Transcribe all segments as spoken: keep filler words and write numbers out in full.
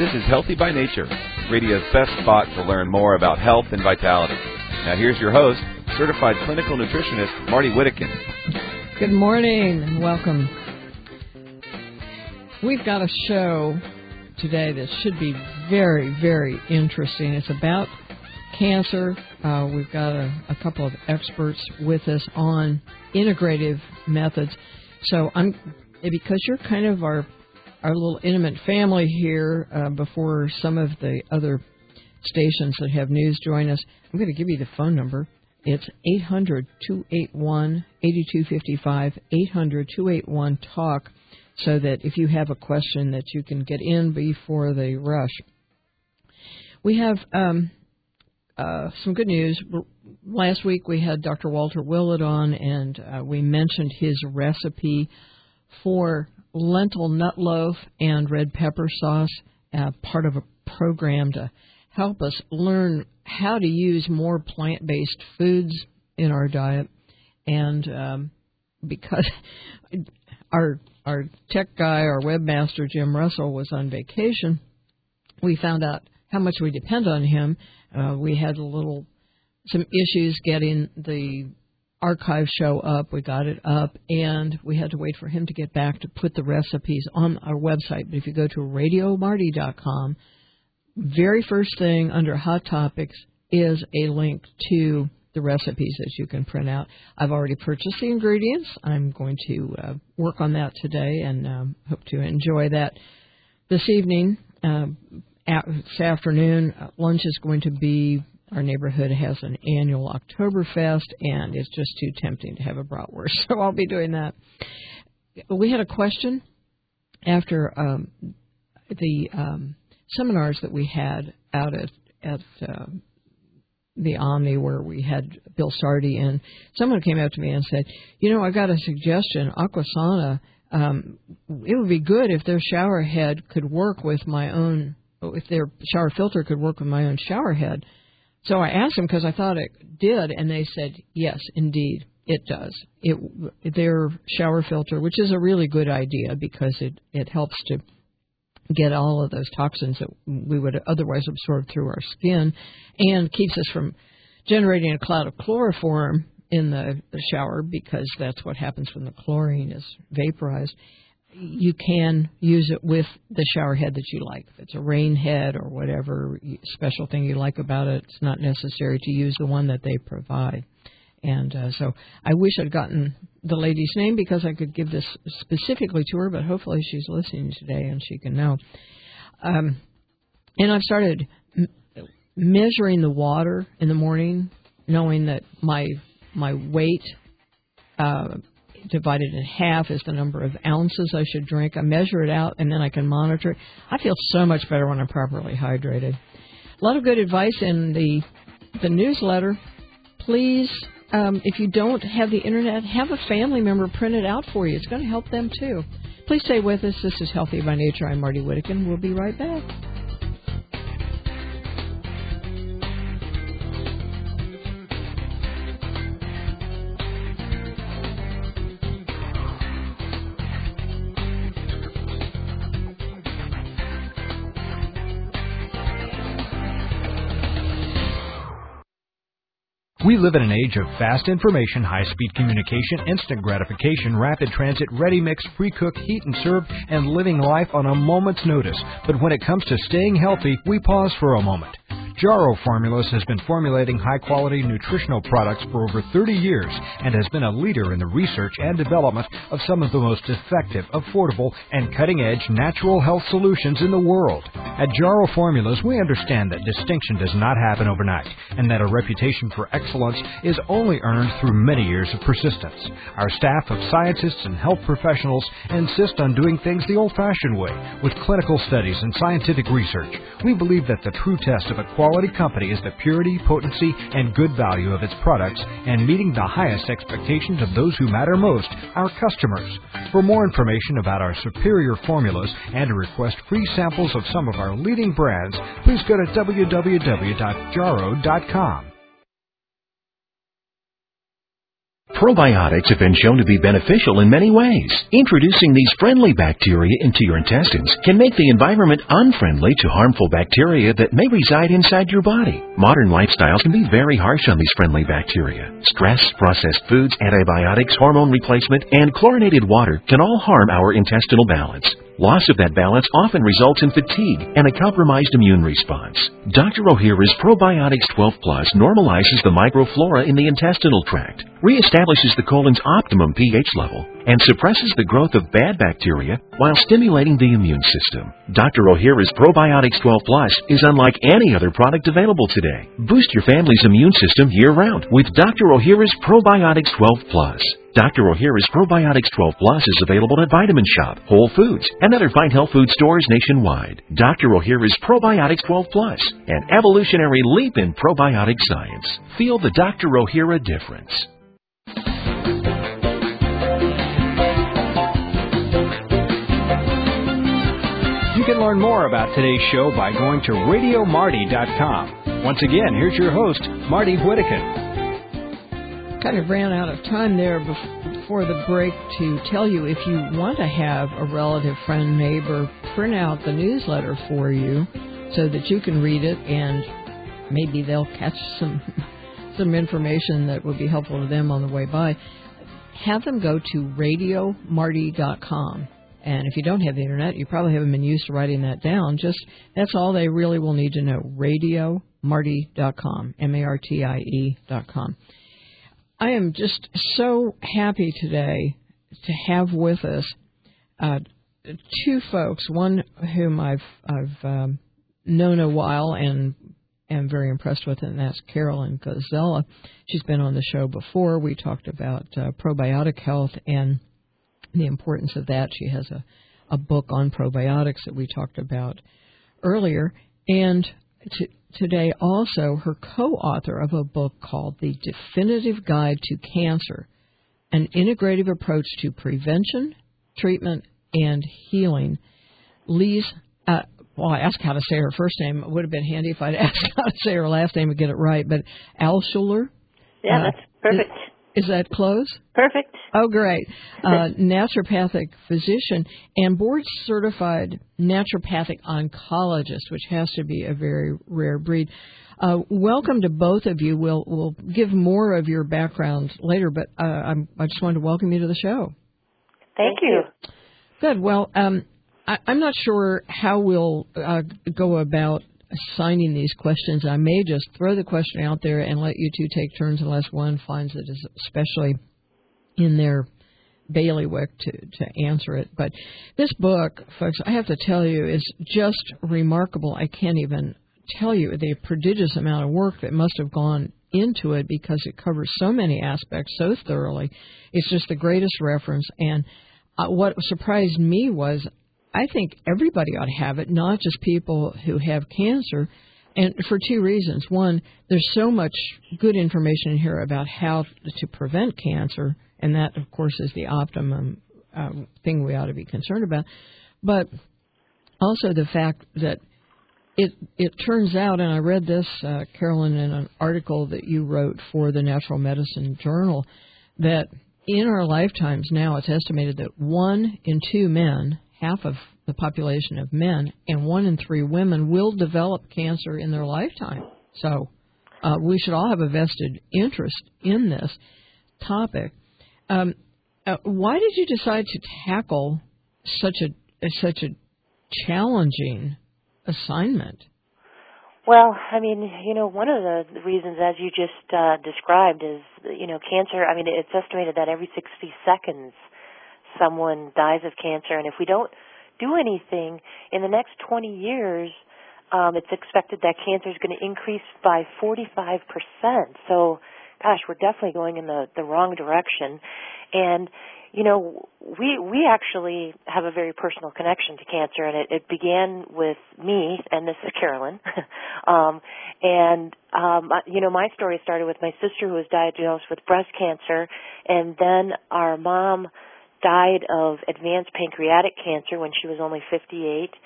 This is Healthy by Nature, radio's best spot to learn more about health and vitality. Now here's your host, certified clinical nutritionist, Marty Whittakin. Good morning and welcome. We've got a show today that should be very, very interesting. It's about cancer. Uh, we've got a, a couple of experts with us on integrative methods. So I'm because you're kind of our our little intimate family here. Uh, before some of the other stations that have news join us, I'm going to give you the phone number. It's eight hundred, two eight one, eight two five five, eight hundred, two eight one, talk, so that if you have a question that you can get in before they rush. We have um, uh, some good news. Last week we had Doctor Walter Willett on, and uh, we mentioned his recipe for lentil nut loaf and red pepper sauce, uh, part of a program to help us learn how to use more plant-based foods in our diet. And um, because our our tech guy, our webmaster, Jim Russell, was on vacation, we found out how much we depend on him. Uh, we had a little some issues getting the archive show up. We got it up, and we had to wait for him to get back to put the recipes on our website. But if you go to radio marty dot com, very first thing under Hot Topics is a link to the recipes that you can print out. I've already purchased the ingredients. I'm going to uh, work on that today and um, hope to enjoy that this evening. Uh, this afternoon, uh, lunch is going to be, our neighborhood has an annual Oktoberfest, and it's just too tempting to have a bratwurst, so I'll be doing that. We had a question after um, the um, seminars that we had out at, at uh, the Omni, where we had Bill Sardi, and someone came up to me and said, you know, I got a suggestion, Aquasana, um, it would be good if their shower head could work with my own, if their shower filter could work with my own shower head. So I asked them because I thought it did, and they said, yes, indeed, it does. It their shower filter, which is a really good idea because it, it helps to get all of those toxins that we would otherwise absorb through our skin, and keeps us from generating a cloud of chloroform in the, the shower, because that's what happens when the chlorine is vaporized. You can use it with the shower head that you like. If it's a rain head or whatever special thing you like about it, it's not necessary to use the one that they provide. And uh, so I wish I'd gotten the lady's name because I could give this specifically to her, but hopefully she's listening today and she can know. Um, and I've started m- measuring the water in the morning, knowing that my my weight uh, divided in half is the number of ounces I should drink. I measure it out, and then I can monitor it. I feel so much better when I'm properly hydrated. A lot of good advice in the the newsletter. Please, um, if you don't have the Internet, have a family member print it out for you. It's going to help them, too. Please stay with us. This is Healthy by Nature. I'm Marty Whittakin. We'll be right back. We live in an age of fast information, high-speed communication, instant gratification, rapid transit, ready mix, pre-cook, heat and serve, and living life on a moment's notice. But when it comes to staying healthy, we pause for a moment. Jarrow Formulas has been formulating high-quality nutritional products for over thirty years and has been a leader in the research and development of some of the most effective, affordable, and cutting-edge natural health solutions in the world. At Jarrow Formulas, we understand that distinction does not happen overnight and that a reputation for excellence is only earned through many years of persistence. Our staff of scientists and health professionals insist on doing things the old-fashioned way, with clinical studies and scientific research. We believe that the true test of a quality Quality company is the purity, potency, and good value of its products and meeting the highest expectations of those who matter most, our customers. For more information about our superior formulas and to request free samples of some of our leading brands, please go to w w w dot jarrow dot com. Probiotics have been shown to be beneficial in many ways. Introducing these friendly bacteria into your intestines can make the environment unfriendly to harmful bacteria that may reside inside your body. Modern lifestyles can be very harsh on these friendly bacteria. Stress, processed foods, antibiotics, hormone replacement, and chlorinated water can all harm our intestinal balance. Loss of that balance often results in fatigue and a compromised immune response. Doctor Ohhira's Probiotics twelve plus normalizes the microflora in the intestinal tract, reestablishes the colon's optimum pH level, and suppresses the growth of bad bacteria while stimulating the immune system. Doctor Ohhira's Probiotics twelve plus is unlike any other product available today. Boost your family's immune system year-round with Doctor Ohhira's Probiotics twelve plus. Doctor Ohhira's Probiotics twelve plus is available at Vitamin Shop, Whole Foods, and other fine health food stores nationwide. Doctor Ohhira's Probiotics twelve plus, an evolutionary leap in probiotic science. Feel the Doctor Ohhira difference. You can learn more about today's show by going to radio marty dot com. Once again, here's your host, Marty Whittakin. Kind of ran out of time there before the break to tell you, if you want to have a relative, friend, neighbor print out the newsletter for you so that you can read it and maybe they'll catch some some information that would be helpful to them on the way by, have them go to radio marty dot com. And if you don't have the internet, you probably haven't been used to writing that down. Just that's all they really will need to know. radio marty dot com, M A R T I E dot com. I am just so happy today to have with us uh, two folks, one whom I've I've um, known a while and am very impressed with, and that's Carolyn Goszela. She's been on the show before. We talked about uh, probiotic health and the importance of that. She has a, a book on probiotics that we talked about earlier. And to, today also her co-author of a book called The Definitive Guide to Cancer, an integrative approach to prevention, treatment, and healing. Lise, uh, well, I asked how to say her first name. It would have been handy if I'd asked how to say her last name and get it right, but Alschuler? Yeah, uh, that's perfect. Is, is that close? Perfect. Oh, great. Uh, naturopathic physician and board-certified naturopathic oncologist, which has to be a very rare breed. Uh, welcome to both of you. We'll, we'll give more of your background later, but uh, I'm, I just wanted to welcome you to the show. Thank you. Good. Well, um, I, I'm not sure how we'll uh, go about assigning these questions. I may just throw the question out there and let you two take turns unless one finds it is especially in their bailiwick to, to answer it. But this book, folks, I have to tell you, is just remarkable. I can't even tell you the prodigious amount of work that must have gone into it because it covers so many aspects so thoroughly. It's just the greatest reference. And uh, what surprised me was I think everybody ought to have it, not just people who have cancer, and for two reasons. One, there's so much good information in here about how to prevent cancer, and that, of course, is the optimum um, thing we ought to be concerned about. But also the fact that it it turns out, and I read this, uh, Carolyn, in an article that you wrote for the Natural Medicine Journal, that in our lifetimes now it's estimated that one in two men, half of the population of men, and one in three women will develop cancer in their lifetime. So uh, we should all have a vested interest in this topic. Um, uh, why did you decide to tackle such a such a challenging assignment? Well, I mean, you know, one of the reasons, as you just uh, described, is, you know, cancer. I mean, it's estimated that every sixty seconds someone dies of cancer, and if we don't do anything in the next twenty years, um, it's expected that cancer is going to increase by forty-five percent. So, gosh, we're definitely going in the, the wrong direction. And, you know, we we actually have a very personal connection to cancer, and it, it began with me, and this is Carolyn. um, and, um, you know, my story started with my sister who was diagnosed with breast cancer, and then our mom died of advanced pancreatic cancer when she was only fifty-eight.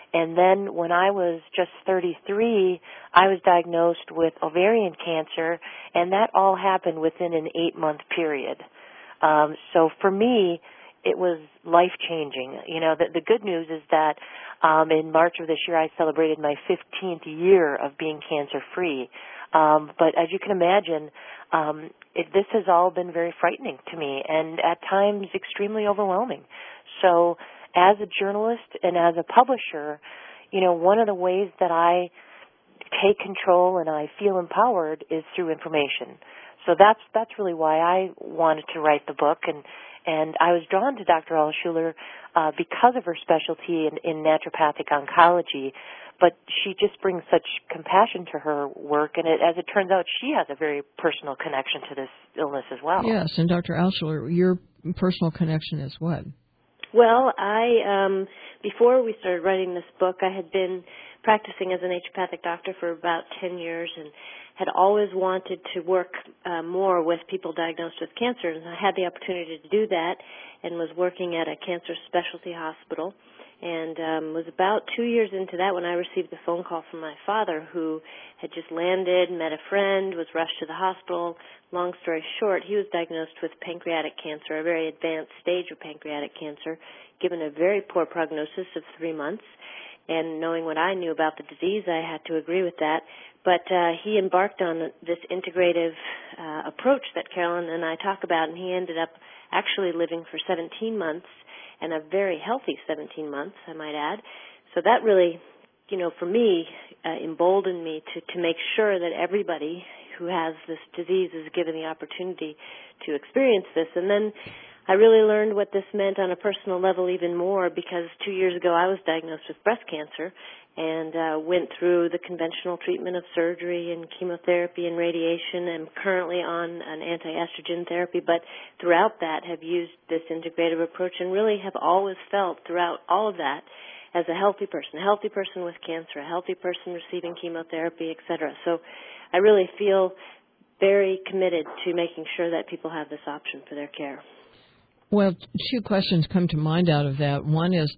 And then when I was just thirty-three, I was diagnosed with ovarian cancer, and that all happened within an eight-month period. Um, so for me, it was life-changing. You know, the, the good news is that um, in March of this year, I celebrated my fifteenth year of being cancer-free. Um, but as you can imagine, um, it, this has all been very frightening to me and at times extremely overwhelming. So as a journalist and as a publisher, you know, one of the ways that I take control and I feel empowered is through information. So that's that's really why I wanted to write the book, and and I was drawn to Doctor Altshuler uh, because of her specialty in, in naturopathic oncology. But she just brings such compassion to her work, and it, as it turns out, she has a very personal connection to this illness as well. Yes, and Doctor Altshuler, your personal connection is what? Well, I, um, before we started writing this book, I had been practicing as a naturopathic doctor for about ten years and had always wanted to work uh, more with people diagnosed with cancer. And I had the opportunity to do that and was working at a cancer specialty hospital. And um, was about two years into that when I received a phone call from my father, who had just landed, met a friend, was rushed to the hospital. Long story short, he was diagnosed with pancreatic cancer, a very advanced stage of pancreatic cancer, given a very poor prognosis of three months. And knowing what I knew about the disease, I had to agree with that. But uh, he embarked on this integrative uh, approach that Carolyn and I talk about, and he ended up actually living for seventeen months. And a very healthy seventeen months, I might add. So that really, you know, for me, uh, emboldened me to, to make sure that everybody who has this disease is given the opportunity to experience this. And then I really learned what this meant on a personal level even more, because two years ago I was diagnosed with breast cancer and uh, went through the conventional treatment of surgery and chemotherapy and radiation. I'm currently on an anti-estrogen therapy, but throughout that have used this integrative approach and really have always felt throughout all of that as a healthy person, a healthy person with cancer, a healthy person receiving chemotherapy, et cetera. So I really feel very committed to making sure that people have this option for their care. Well, two questions come to mind out of that. One is,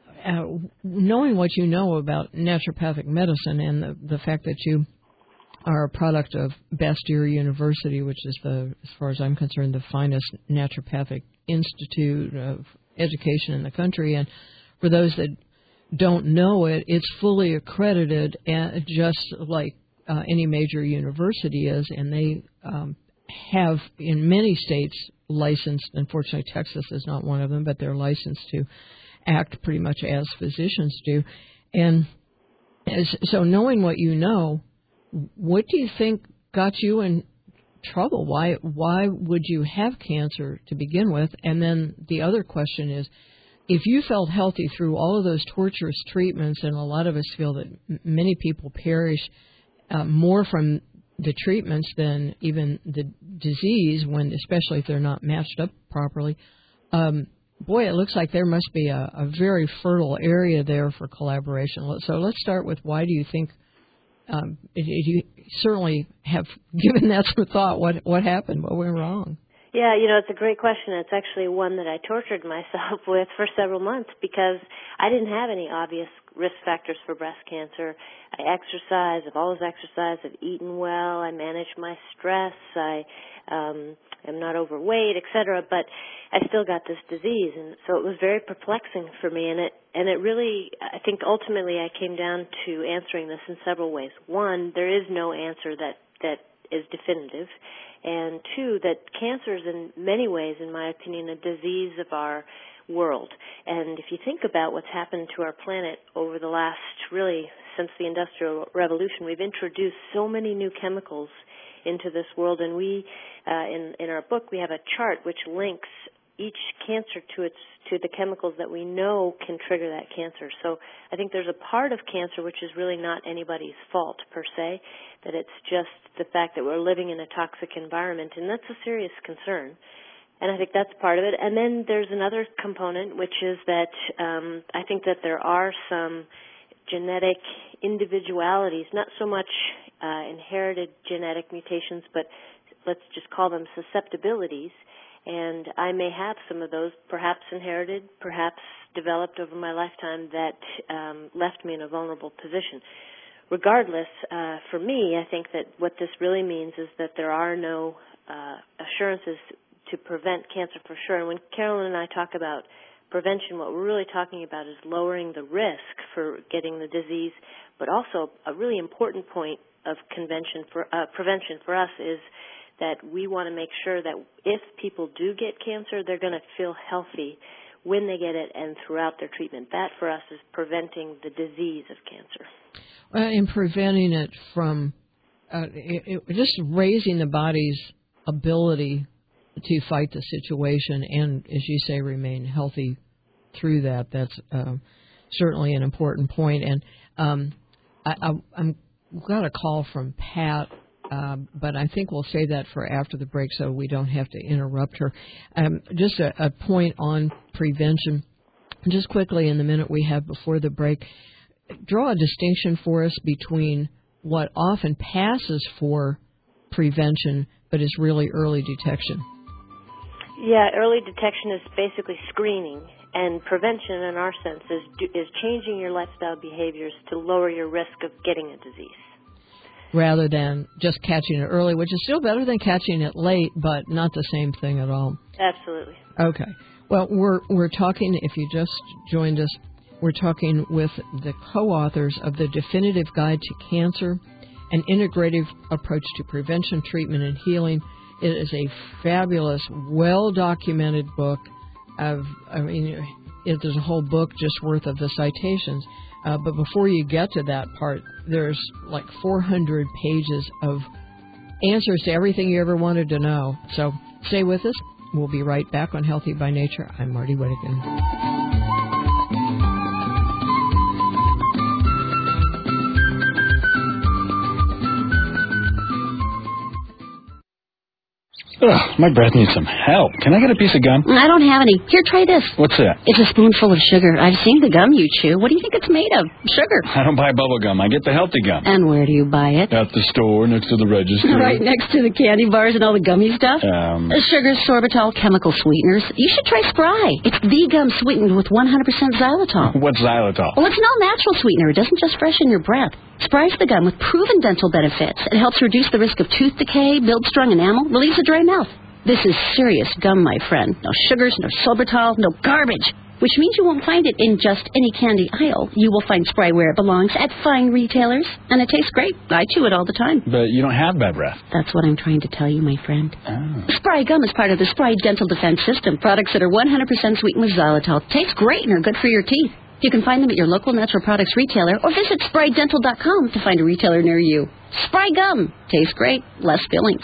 Uh, knowing what you know about naturopathic medicine and the, the fact that you are a product of Bastyr University, which is the, as far as I'm concerned, the finest naturopathic institute of education in the country, and for those that don't know it, it's fully accredited, and just like uh, any major university is, and they um, have in many states licensed. Unfortunately, Texas is not one of them, but they're licensed to act pretty much as physicians do. And as, so knowing what you know, what do you think got you in trouble? Why why would you have cancer to begin with? And then the other question is, if you felt healthy through all of those torturous treatments, and a lot of us feel that m- many people perish uh, more from the treatments than even the disease, when especially if they're not matched up properly, um, boy, it looks like there must be a, a very fertile area there for collaboration. So let's start with, why do you think, um, if you certainly have given that some thought, what what happened, what went wrong? Yeah, you know, it's a great question. It's actually one that I tortured myself with for several months, because I didn't have any obvious risk factors for breast cancer. I exercise, I've always exercised, I've eaten well, I manage my stress, I um, am not overweight, et cetera, but I still got this disease, and so it was very perplexing for me, and it and it really, I think ultimately I came down to answering this in several ways. One, there is no answer that, that is definitive, and two, that cancer is in many ways, in my opinion, a disease of our world. And if you think about what's happened to our planet over the last, really, since the Industrial Revolution, we've introduced so many new chemicals into this world, and we, uh, in, in our book, we have a chart which links each cancer to its to the chemicals that we know can trigger that cancer. So I think there's a part of cancer which is really not anybody's fault per se, that it's just the fact that we're living in a toxic environment, and that's a serious concern. And I think that's part of it. And then there's another component, which is that um, I think that there are some genetic individualities, not so much uh, inherited genetic mutations, but let's just call them susceptibilities. And I may have some of those, perhaps inherited, perhaps developed over my lifetime, that um, left me in a vulnerable position. Regardless, uh, for me, I think that what this really means is that there are no uh, assurances to prevent cancer for sure. And when Carolyn and I talk about prevention, what we're really talking about is lowering the risk for getting the disease, but also a really important point of convention for uh, prevention for us is that we want to make sure that if people do get cancer, they're going to feel healthy when they get it and throughout their treatment. That, for us, is preventing the disease of cancer. Well, and preventing it from uh, it, it, just raising the body's ability to fight the situation and, as you say, remain healthy through that. That's uh, certainly an important point. And um, I, I, I'm got a call from Pat, uh, but I think we'll save that for after the break so we don't have to interrupt her. Um, just a, a point on prevention. Just quickly, in the minute we have before the break, draw a distinction for us between what often passes for prevention but is really early detection. Yeah, early detection is basically screening, and prevention, in our sense, is is changing your lifestyle behaviors to lower your risk of getting a disease. Rather than just catching it early, which is still better than catching it late, but not the same thing at all. Absolutely. Okay. Well, we're we're talking, if you just joined us, we're talking with the co-authors of The Definitive Guide to Cancer, an integrative approach to prevention, treatment, and healing. It is a fabulous, well-documented book. Of, I mean, it, there's a whole book just worth of the citations. Uh, but before you get to that part, there's like four hundred pages of answers to everything you ever wanted to know. So stay with us. We'll be right back on Healthy by Nature. I'm Marty Whittekin. Ugh, my breath needs some help. Can I get a piece of gum? I don't have any. Here, try this. What's that? It's a spoonful of sugar. I've seen the gum you chew. What do you think it's made of? Sugar. I don't buy bubble gum. I get the healthy gum. And where do you buy it? At the store next to the register. Right next to the candy bars and all the gummy stuff? Um. Sugar, sorbitol, chemical sweeteners. You should try Spry. It's the gum sweetened with one hundred percent xylitol. What's xylitol? Well, it's an all-natural sweetener. It doesn't just freshen your breath. Spry's the gum with proven dental benefits. It helps reduce the risk of tooth decay, builds strong enamel, relieves a dry mouth. This is serious gum, my friend. No sugars, no sorbitol, no garbage. Which means you won't find it in just any candy aisle. You will find Spry where it belongs, at fine retailers. And it tastes great. I chew it all the time. But you don't have bad breath. That's what I'm trying to tell you, my friend. Oh. Spry gum is part of the Spry Dental Defense System. Products that are one hundred percent sweetened with xylitol. Taste great and are good for your teeth. You can find them at your local natural products retailer or visit spry dental dot com to find a retailer near you. Spry gum. Tastes great. Less fillings.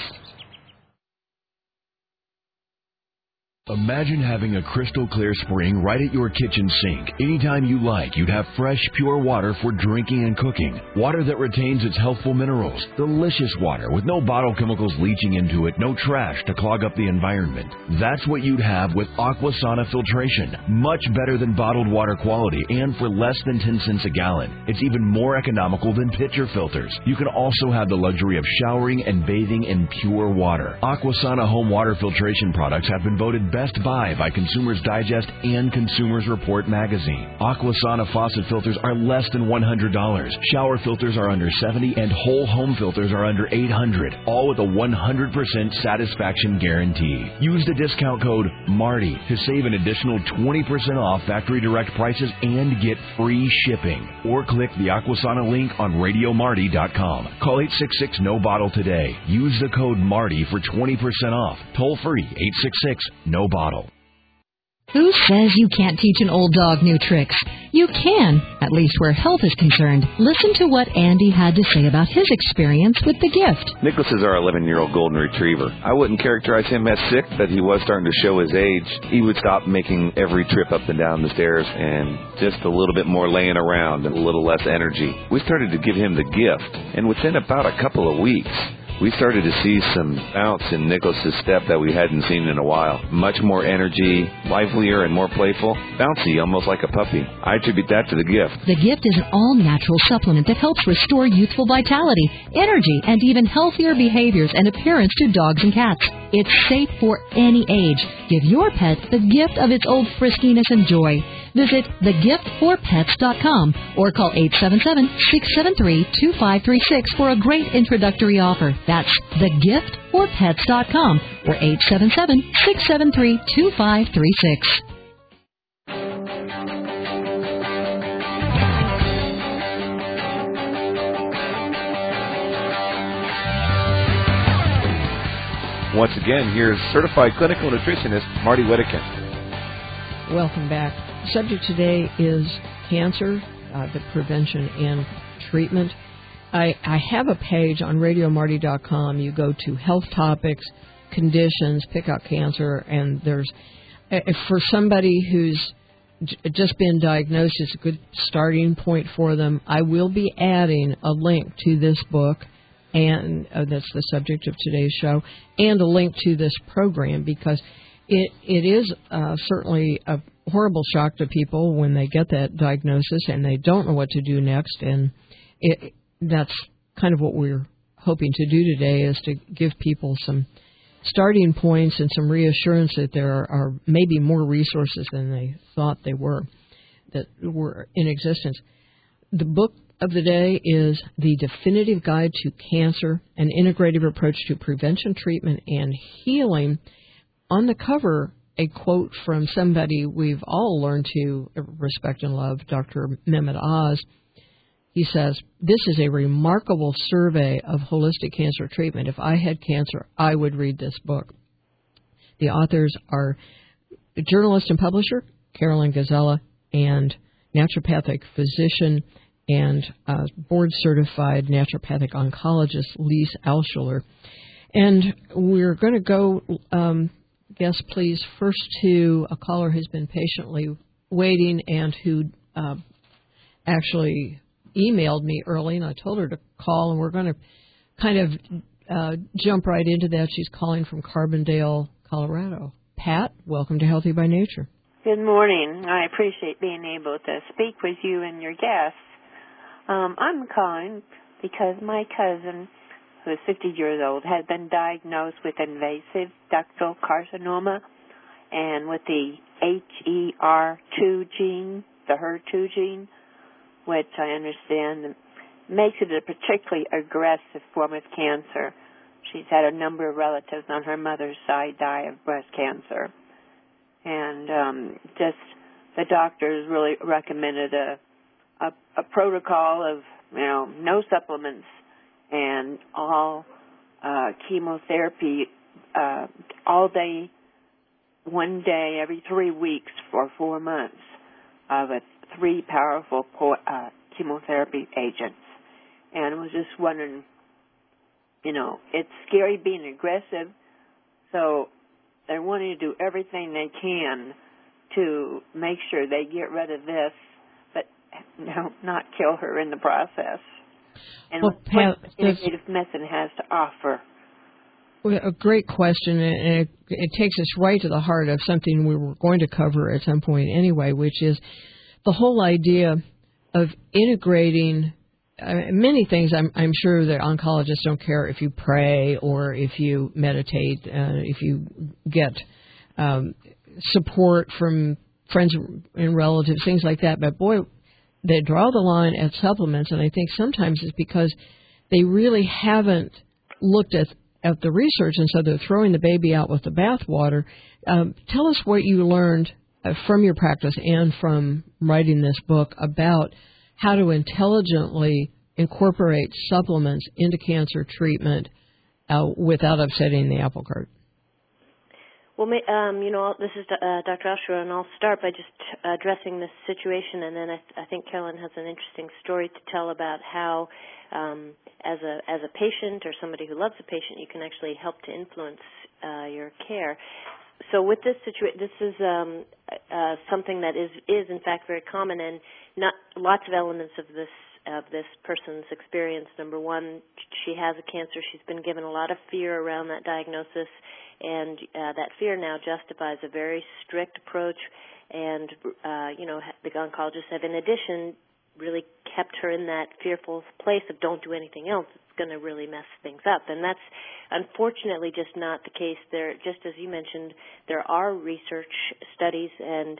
Imagine having a crystal clear spring right at your kitchen sink. Anytime you like, you'd have fresh, pure water for drinking and cooking. Water that retains its healthful minerals. Delicious water with no bottle chemicals leaching into it, no trash to clog up the environment. That's what you'd have with Aquasana filtration. Much better than bottled water quality and for less than ten cents a gallon. It's even more economical than pitcher filters. You can also have the luxury of showering and bathing in pure water. Aquasana home water filtration products have been voted Best Buy by Consumers Digest and Consumers Report magazine. Aquasana faucet filters are less than one hundred dollars. Shower filters are under seventy dollars and whole home filters are under eight hundred dollars, all with a one hundred percent satisfaction guarantee. Use the discount code MARTY to save an additional twenty percent off factory direct prices and get free shipping. Or click the Aquasana link on radio marty dot com. Call eight six six, N O bottle today. Use the code MARTY for twenty percent off. Toll free eight six six, N O bottle. Who says you can't teach an old dog new tricks? You can, at least where health is concerned. Listen to what Andy had to say about his experience with the gift. Nicholas is our eleven-year-old golden retriever. I wouldn't characterize him as sick, but he was starting to show his age. He would stop making every trip up and down the stairs and just a little bit more laying around and a little less energy. We started to give him the gift, and within about a couple of weeks, we started to see some bounce in Nicholas's step that we hadn't seen in a while. Much more energy, livelier and more playful, bouncy, almost like a puppy. I attribute that to the gift. The gift is an all-natural supplement that helps restore youthful vitality, energy, and even healthier behaviors and appearance to dogs and cats. It's safe for any age. Give your pet the gift of its old friskiness and joy. Visit the gift for pets dot com or call eight seven seven, six seven three, two five three six for a great introductory offer. That's the gift for pets dot com or eight seven seven, six seven three, two five three six. Once again, here's certified clinical nutritionist Marty Whittakin. Welcome back. The subject today is cancer, uh, the prevention and treatment. I, I have a page on radio marty dot com. You go to health topics, conditions, pick out cancer, and there's, for somebody who's j- just been diagnosed, it's a good starting point for them. I will be adding a link to this book, and uh, that's the subject of today's show, and a link to this program, because it it is uh, certainly a horrible shock to people when they get that diagnosis and they don't know what to do next, and it, that's kind of what we're hoping to do today, is to give people some starting points and some reassurance that there are, are maybe more resources than they thought they were, that were in existence. The book of the day is The Definitive Guide to Cancer, an integrative approach to prevention, treatment, and healing. On the cover, a quote from somebody we've all learned to respect and love, Doctor Mehmet Oz. He says, "This is a remarkable survey of holistic cancer treatment. If I had cancer, I would read this book." The authors are journalist and publisher Carolyn Gazella and naturopathic physician and uh, board-certified naturopathic oncologist Lise Alschuler. And we're going to go, um, guest please, first to a caller who's been patiently waiting and who uh, actually emailed me early, and I told her to call, and we're going to kind of uh, jump right into that. She's calling from Carbondale, Colorado. Pat, welcome to Healthy by Nature. Good morning. I appreciate being able to speak with you and your guests. Um, I'm calling because my cousin, who is fifty years old, has been diagnosed with invasive ductal carcinoma and with the H E R two gene, the H E R two gene, which I understand makes it a particularly aggressive form of cancer. She's had a number of relatives on her mother's side die of breast cancer. And um, just the doctors really recommended a A, a protocol of, you know, no supplements and all uh, chemotherapy uh, all day, one day every three weeks for four months of a, three powerful uh, chemotherapy agents. And I was just wondering, you know, it's scary being aggressive, so they're wanting to do everything they can to make sure they get rid of this, no, not kill her in the process. And well, what, Pat, what innovative medicine has to offer. Well, a great question, and it, it takes us right to the heart of something we were going to cover at some point anyway, which is the whole idea of integrating uh, many things. I'm, I'm sure that oncologists don't care if you pray or if you meditate, uh, if you get um, support from friends and relatives, things like that. But boy, they draw the line at supplements, and I think sometimes it's because they really haven't looked at, at the research, and so they're throwing the baby out with the bathwater. Um, tell us what you learned uh, from your practice and from writing this book about how to intelligently incorporate supplements into cancer treatment uh, without upsetting the apple cart. Well, um, you know, this is uh, Doctor Alschuler, and I'll start by just addressing this situation, and then I, th- I think Carolyn has an interesting story to tell about how, um, as a as a patient or somebody who loves a patient, you can actually help to influence uh, your care. So with this situation, this is um, uh, something that is is in fact very common, and not lots of elements of this of this person's experience. Number one, she has a cancer. She's been given a lot of fear around that diagnosis. And uh, that fear now justifies a very strict approach, and, uh, you know, the oncologists have, in addition, really kept her in that fearful place of don't do anything else. It's going to really mess things up. And that's unfortunately just not the case. There, just as you mentioned, there are research studies, and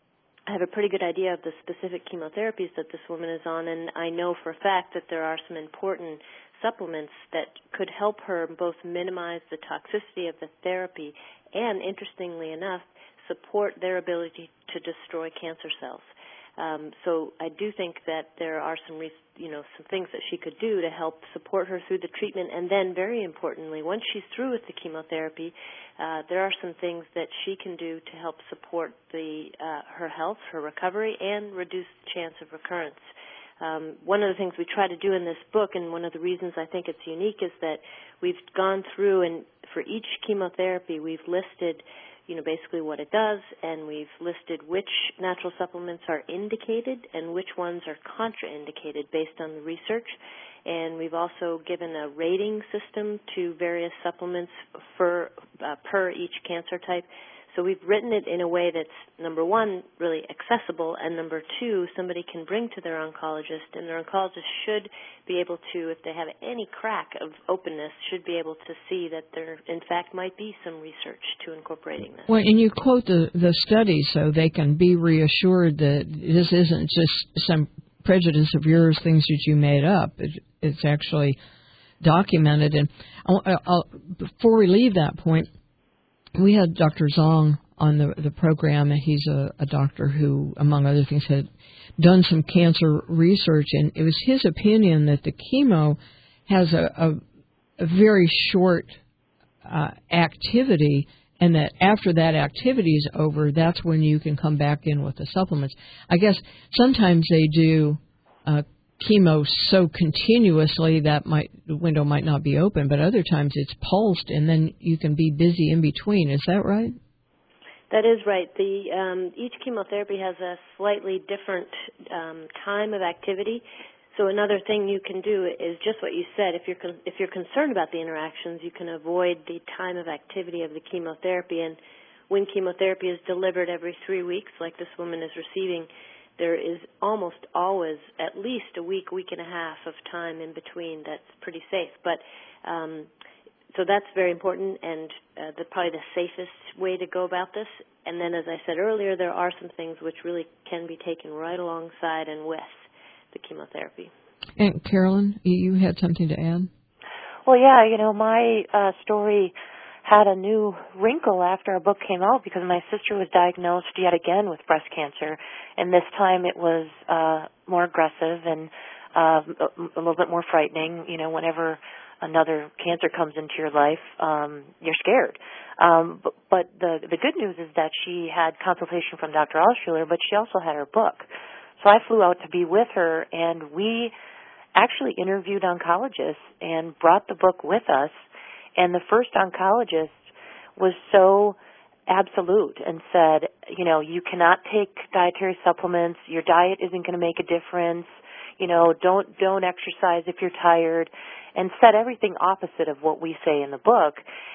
I have a pretty good idea of the specific chemotherapies that this woman is on, and I know for a fact that there are some important supplements that could help her both minimize the toxicity of the therapy and, interestingly enough, support their ability to destroy cancer cells. Um, so I do think that there are some, you know, some things that she could do to help support her through the treatment. And then, very importantly, once she's through with the chemotherapy, uh, there are some things that she can do to help support the uh, her health, her recovery, and reduce the chance of recurrence. Um, one of the things we try to do in this book, and one of the reasons I think it's unique, is that we've gone through and for each chemotherapy we've listed, you know, basically what it does, and we've listed which natural supplements are indicated and which ones are contraindicated based on the research. And we've also given a rating system to various supplements for uh, per each cancer type. So we've written it in a way that's, number one, really accessible, and number two, somebody can bring to their oncologist, and their oncologist should be able to, if they have any crack of openness, should be able to see that there, in fact, might be some research to incorporating this. Well, and you quote the, the studies so they can be reassured that this isn't just some prejudice of yours, things that you made up. It, it's actually documented. And I'll, I'll, before we leave that point, we had Doctor Zong on the the program, and he's a, a doctor who, among other things, had done some cancer research, and it was his opinion that the chemo has a, a, a very short uh, activity, and that after that activity is over, that's when you can come back in with the supplements. I guess sometimes they do uh, chemo so continuously that might the window might not be open, but other times it's pulsed, and then you can be busy in between. Is that right? That is right. The um, each chemotherapy has a slightly different um, time of activity. So another thing you can do is just what you said. If you're con- if you're concerned about the interactions, you can avoid the time of activity of the chemotherapy. And when chemotherapy is delivered every three weeks, like this woman is receiving, there is almost always at least a week, week and a half of time in between that's pretty safe. But um, so that's very important, and uh, the, probably the safest way to go about this. And then, as I said earlier, there are some things which really can be taken right alongside and with the chemotherapy. And Carolyn, you had something to add? Well, yeah, you know, my uh, story had a new wrinkle after our book came out because my sister was diagnosed yet again with breast cancer, and this time it was uh, more aggressive and uh, a little bit more frightening. You know, whenever another cancer comes into your life, um, you're scared. Um, but, but the the good news is that she had consultation from Doctor Altshuler, but she also had her book. So I flew out to be with her, and we actually interviewed oncologists and brought the book with us. And the first oncologist was so absolute and said, you know, you cannot take dietary supplements. Your diet isn't going to make a difference. You know, don't don't exercise if you're tired, and said everything opposite of what we say in the book.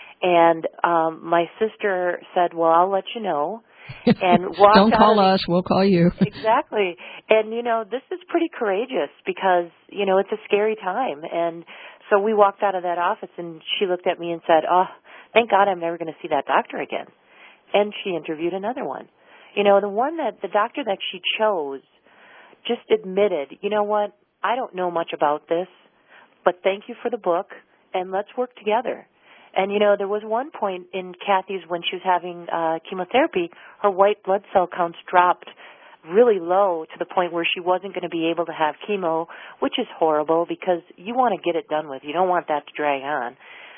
And um, my sister said, well, I'll let you know. And walked Don't call out us, we'll call you. Exactly. And, you know, this is pretty courageous because, you know, it's a scary time. And so we walked out of that office, and she looked at me and said, oh, thank God I'm never going to see that doctor again. And she interviewed another one. You know, the one that, the doctor that she chose just admitted, you know what, I don't know much about this, but thank you for the book, and let's work together. And, you know, there was one point in Kathy's when she was having uh, chemotherapy, her white blood cell counts dropped really low to the point where she wasn't going to be able to have chemo, which is horrible because you want to get it done with. You don't want that to drag on.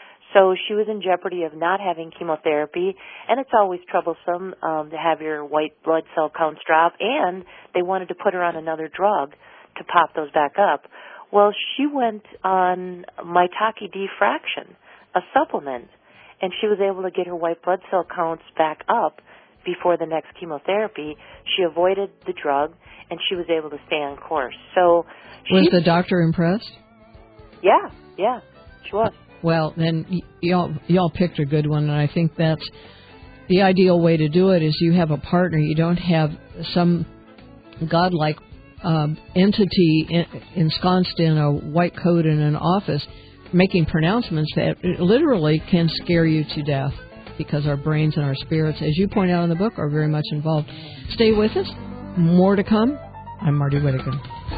So she was in jeopardy of not having chemotherapy, and it's always troublesome um, to have your white blood cell counts drop, and they wanted to put her on another drug to pop those back up. Well, she went on Mitaki D-fraction, a supplement, and she was able to get her white blood cell counts back up before the next chemotherapy. She avoided the drug, and she was able to stay on course. So, was the doctor impressed? Yeah, yeah, she was. Well, then y- y'all y'all picked a good one, and I think that's the ideal way to do it. Is you have a partner. You don't have some godlike um, entity in, ensconced in a white coat in an office making pronouncements that literally can scare you to death, because our brains and our spirits, as you point out in the book, are very much involved. Stay with us. More to come. I'm Marty Whittaker.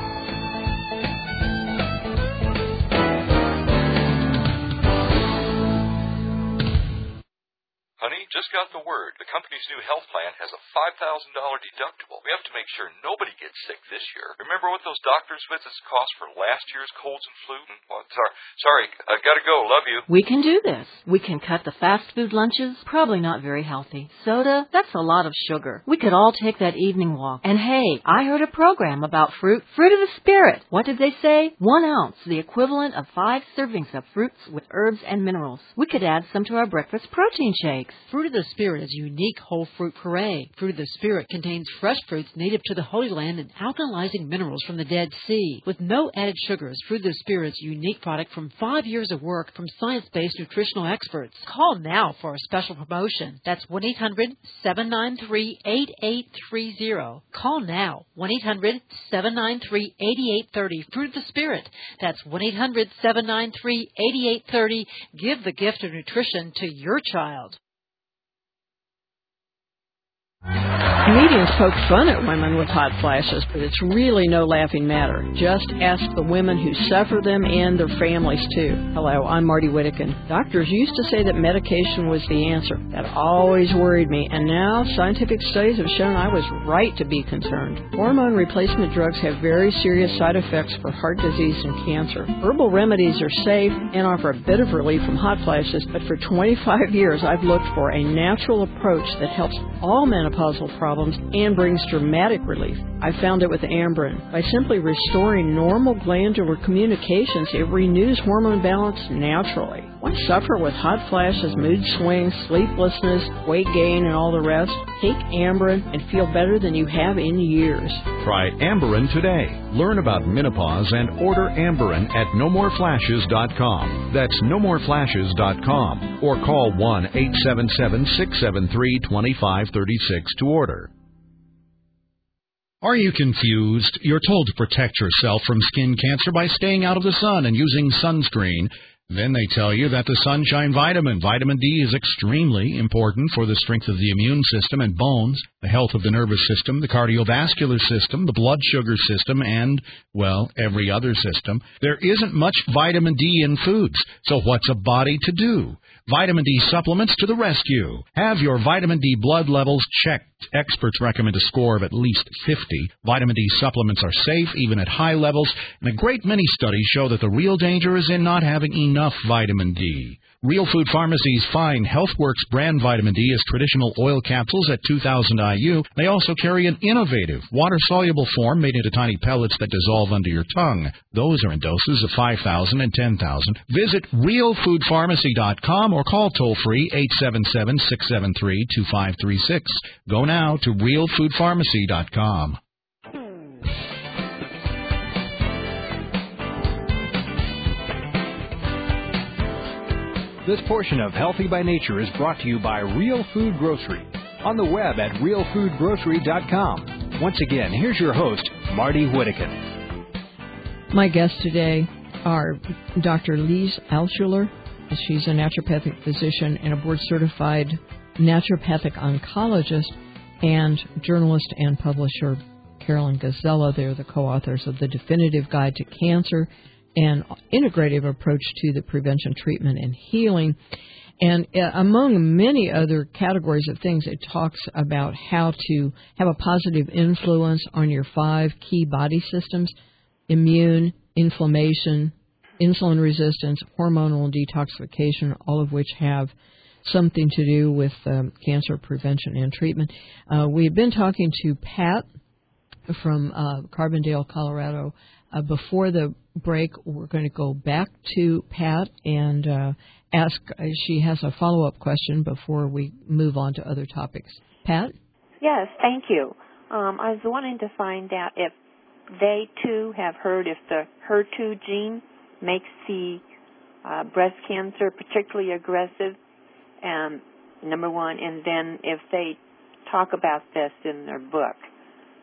Honey, just got the word. The company's new health plan has a five thousand dollars deductible. We have to make sure nobody gets sick this year. Remember what those doctor's visits cost for last year's colds and flu? Well, sorry, sorry, I gotta go. Love you. We can do this. We can cut the fast food lunches, probably not very healthy. Soda, that's a lot of sugar. We could all take that evening walk. And hey, I heard a program about fruit. Fruit of the Spirit. What did they say? One ounce, the equivalent of five servings of fruits with herbs and minerals. We could add some to our breakfast protein shakes. Fruit of the Spirit is a unique whole fruit puree. Fruit of the Spirit contains fresh fruits native to the Holy Land and alkalizing minerals from the Dead Sea. With no added sugars, Fruit of the Spirit is a unique product from five years of work from science-based nutritional experts. Call now for a special promotion. That's one eight hundred seven nine three eight eight three zero. Call now. one eight hundred seven nine three eight eight three zero. Fruit of the Spirit. That's one eight hundred seven nine three eight eight three zero. Give the gift of nutrition to your child. Comedians poke fun at women with hot flashes, but it's really no laughing matter. Just ask the women who suffer them and their families, too. Hello, I'm Marty Whittaker. Doctors used to say that medication was the answer. That always worried me, and now scientific studies have shown I was right to be concerned. Hormone replacement drugs have very serious side effects for heart disease and cancer. Herbal remedies are safe and offer a bit of relief from hot flashes, but for twenty-five years I've looked for a natural approach that helps all menopausal problems and brings dramatic relief. I found it with Amberen. By simply restoring normal glandular communications, it renews hormone balance naturally. Why suffer with hot flashes, mood swings, sleeplessness, weight gain, and all the rest? Take Amberen and feel better than you have in years. Try Amberen today. Learn about menopause and order Amberen at no more flashes dot com. That's no more flashes dot com. Or call one eight seven seven, six seven three, two five three six to order. Are you confused? You're told to protect yourself from skin cancer by staying out of the sun and using sunscreen. Then they tell you that the sunshine vitamin, vitamin D, is extremely important for the strength of the immune system and bones, the health of the nervous system, the cardiovascular system, the blood sugar system, and, well, every other system. There isn't much vitamin D in foods, so what's a body to do? Vitamin D supplements to the rescue. Have your vitamin D blood levels checked. Experts recommend a score of at least fifty. Vitamin D supplements are safe, even at high levels, and a great many studies show that the real danger is in not having enough vitamin D. Real Food Pharmacy's fine HealthWorks brand vitamin D is traditional oil capsules at two thousand I U. They also carry an innovative, water-soluble form made into tiny pellets that dissolve under your tongue. Those are in doses of five thousand and ten thousand. Visit real food pharmacy dot com or call toll-free eight seven seven, six seven three, two five three six. Go now to real food pharmacy dot com. This portion of Healthy by Nature is brought to you by Real Food Grocery, on the web at real food grocery dot com. Once again, here's your host, Marty Whittaker. My guests today are Doctor Lise Altschuler. She's a naturopathic physician and a board-certified naturopathic oncologist, and journalist and publisher Carolyn Gazzella. They're the co-authors of The Definitive Guide to Cancer, an integrative approach to the prevention, treatment, and healing. And uh, among many other categories of things, it talks about how to have a positive influence on your five key body systems: immune, inflammation, insulin resistance, hormonal detoxification, all of which have something to do with um, cancer prevention and treatment. Uh, we've been talking to Pat from uh, Carbondale, Colorado. Uh, before the break, we're going to go back to Pat and uh, ask, uh, she has a follow-up question before we move on to other topics. Pat? Yes, thank you. Um, I was wanting to find out if they, too, have heard if the H E R two gene makes the uh, breast cancer particularly aggressive, um, number one, and then if they talk about this in their book.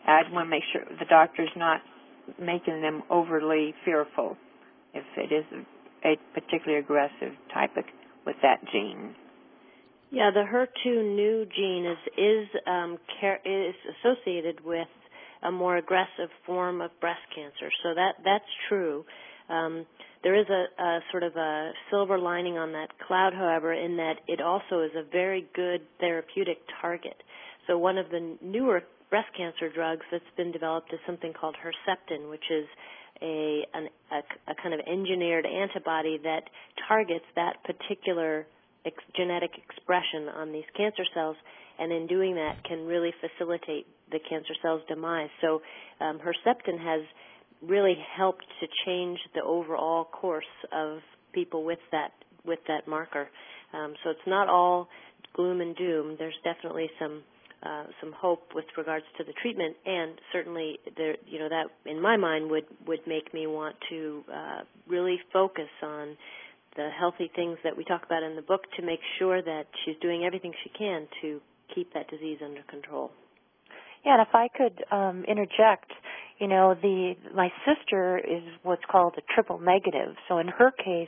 I'd want to make sure the doctor's not making them overly fearful if it is a, a particularly aggressive type of, with that gene. Yeah, the H E R two new gene is is um, car- is associated with a more aggressive form of breast cancer. So that that's true. Um, there is a, a sort of a silver lining on that cloud, however, in that it also is a very good therapeutic target. So one of the newer breast cancer drugs that's been developed is something called Herceptin, which is a, an, a, a kind of engineered antibody that targets that particular ex- genetic expression on these cancer cells, and in doing that can really facilitate the cancer cell's demise. So um, Herceptin has really helped to change the overall course of people with that with that marker. Um, so it's not all gloom and doom. There's definitely some uh, some hope with regards to the treatment, and certainly there, you know, that in my mind would would make me want to uh, really focus on the healthy things that we talk about in the book to make sure that she's doing everything she can to keep that disease under control. Yeah, and if I could um, interject, you know, the my sister is what's called a triple negative. So in her case,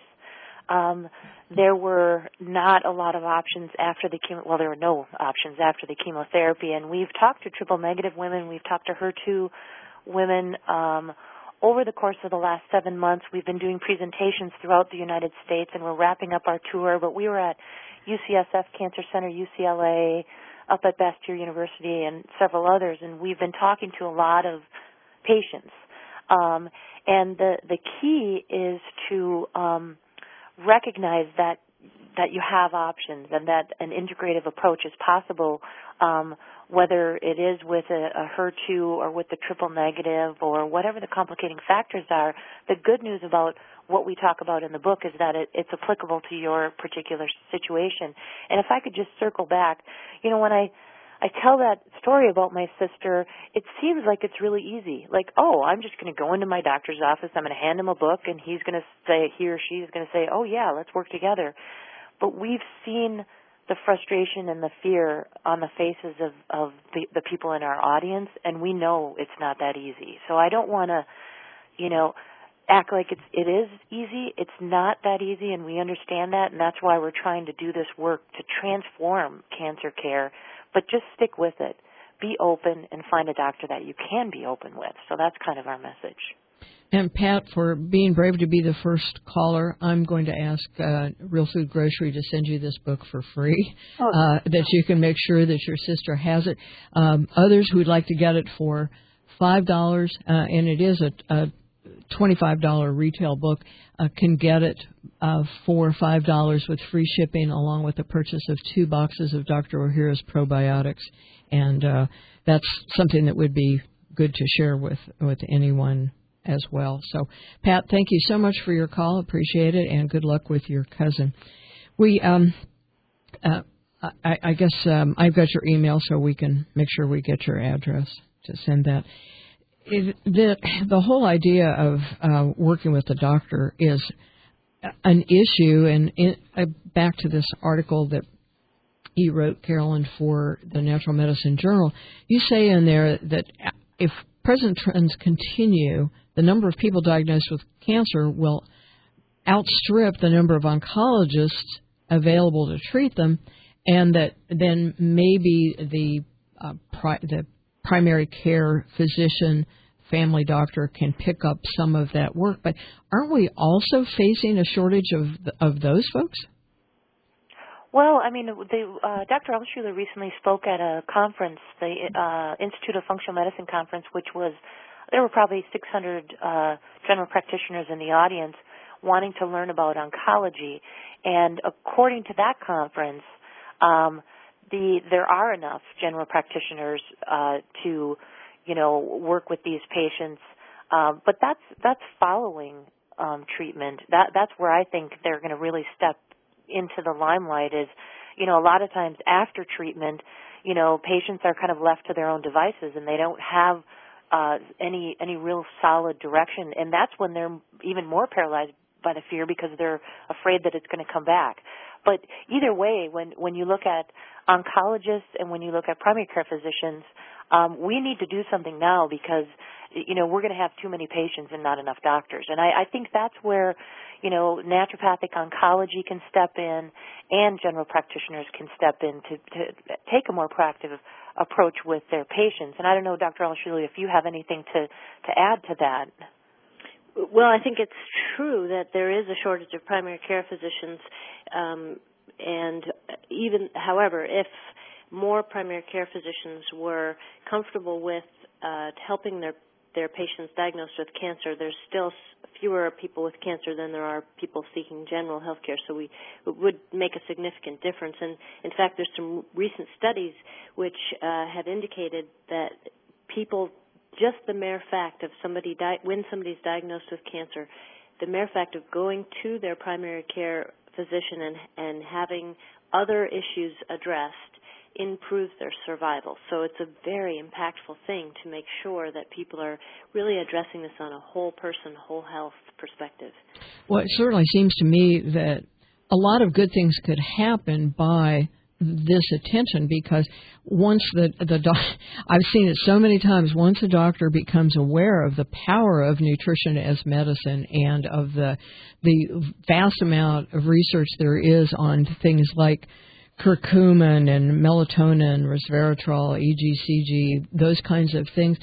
um, there were not a lot of options after the chemo. Well, there were no options after the chemotherapy. And we've talked to triple negative women. We've talked to H E R two women. Um, over the course of the last seven months, we've been doing presentations throughout the United States, and we're wrapping up our tour. But we were at U C S F Cancer Center, U C L A, up at Bastyr University, and several others, and we've been talking to a lot of patients. Um, and the the key is to um, recognize that that you have options and that an integrative approach is possible, um, whether it is with a, a H E R two or with the triple negative or whatever the complicating factors are. The good news about what we talk about in the book is that it, it's applicable to your particular situation. And if I could just circle back, you know, when I I tell that story about my sister, it seems like it's really easy. Like, oh, I'm just going to go into my doctor's office, I'm going to hand him a book, and he's going to say, he or she is going to say, oh, yeah, let's work together. But we've seen the frustration and the fear on the faces of, of the, the people in our audience, and we know it's not that easy. So I don't want to, you know, act like it's, it is easy. It's not that easy, and we understand that, and that's why we're trying to do this work to transform cancer care. But just stick with it. Be open and find a doctor that you can be open with. So that's kind of our message. And Pat, for being brave to be the first caller, I'm going to ask uh, Real Food Grocery to send you this book for free, oh. uh, that you can make sure that your sister has it. Um, others who would like to get it for five dollars, uh, and it is a, a twenty-five dollars retail book, uh, can get it uh, for five dollars with free shipping, along with the purchase of two boxes of Doctor O'Hara's probiotics. And uh, that's something that would be good to share with, with anyone as well. So, Pat, thank you so much for your call. Appreciate it, and good luck with your cousin. We, um, uh, I, I guess um, I've got your email, so we can make sure we get your address to send that. It, the the whole idea of uh, working with the doctor is an issue, and in, uh, back to this article that you wrote, Carolyn, for the Natural Medicine Journal, you say in there that if present trends continue, the number of people diagnosed with cancer will outstrip the number of oncologists available to treat them, and that then maybe the uh, pri- the primary care physician, family doctor can pick up some of that work. But aren't we also facing a shortage of of those folks? Well, I mean, the, uh, Doctor Altshuler recently spoke at a conference, the uh, Institute of Functional Medicine conference, which was, there were probably six hundred uh, general practitioners in the audience wanting to learn about oncology. And according to that conference, um, the there are enough general practitioners uh, to, you know, work with these patients. Um, but that's that's following um, treatment. That that's where I think they're going to really step into the limelight. Is, you know, a lot of times after treatment, you know, patients are kind of left to their own devices, and they don't have uh, any any real solid direction. And that's when they're even more paralyzed by the fear, because they're afraid that it's going to come back. but either way, when, when you look at oncologists and when you look at primary care physicians, um, we need to do something now because, you know, we're going to have too many patients and not enough doctors. And I, I think that's where, you know, naturopathic oncology can step in and general practitioners can step in to, to take a more proactive approach with their patients. And I don't know, Doctor Al-Shuli, if you have anything to, to add to that. Well, I think it's true that there is a shortage of primary care physicians. Um, and even, however, if more primary care physicians were comfortable with uh, helping their their patients diagnosed with cancer, there's still fewer people with cancer than there are people seeking general health care. So we it would make a significant difference. And in fact, there's some recent studies which uh, have indicated that people, just the mere fact of somebody di- when somebody's diagnosed with cancer, the mere fact of going to their primary care physician and, and having other issues addressed improves their survival. So it's a very impactful thing to make sure that people are really addressing this on a whole person, whole health perspective. Well, it certainly seems to me that a lot of good things could happen by this attention, because once the the doc, I've seen it so many times, once a doctor becomes aware of the power of nutrition as medicine and of the the vast amount of research there is on things like curcumin and melatonin, resveratrol, E G C G, those kinds of things,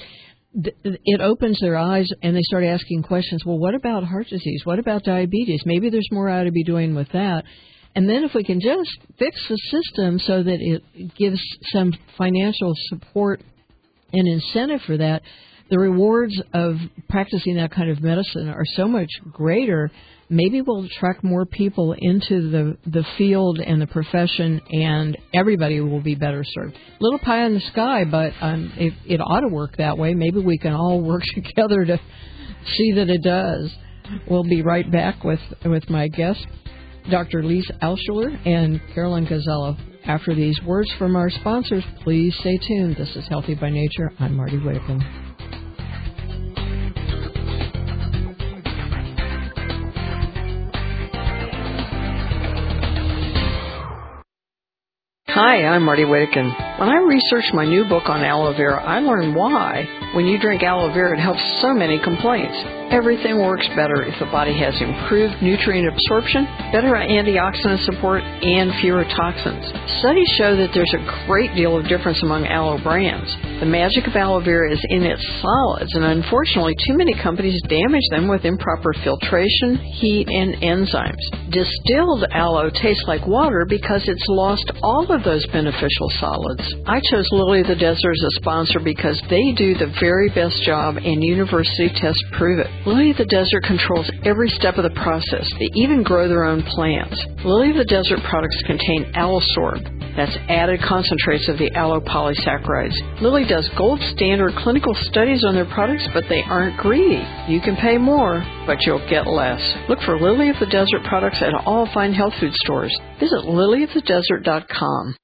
it opens their eyes and they start asking questions. Well, what about heart disease? What about diabetes? Maybe there's more I ought to be doing with that. And then if we can just fix the system so that it gives some financial support and incentive for that, the rewards of practicing that kind of medicine are so much greater. Maybe we'll attract more people into the, the field and the profession, and everybody will be better served. Little pie in the sky, but um, it, it ought to work that way. Maybe we can all work together to see that it does. We'll be right back with, with my guests, Doctor Lise Alschuler and Carolyn Gazella. After these words from our sponsors, please stay tuned. This is Healthy by Nature. I'm Marty Whittakin. Hi, I'm Marty Whittakin. When I researched my new book on aloe vera, I learned why. When you drink aloe vera, it helps so many complaints. Everything works better if the body has improved nutrient absorption, better antioxidant support, and fewer toxins. Studies show that there's a great deal of difference among aloe brands. The magic of aloe vera is in its solids, and unfortunately, too many companies damage them with improper filtration, heat, and enzymes. Distilled aloe tastes like water because it's lost all of those beneficial solids. I chose Lily of the Desert as a sponsor because they do the very best job, and university tests prove it. Lily of the Desert controls every step of the process. They even grow their own plants. Lily of the Desert products contain allosorb. That's added concentrates of the aloe polysaccharides. Lily does gold standard clinical studies on their products, but they aren't greedy. You can pay more, but you'll get less. Look for Lily of the Desert products at all fine health food stores. Visit lily of the desert dot com.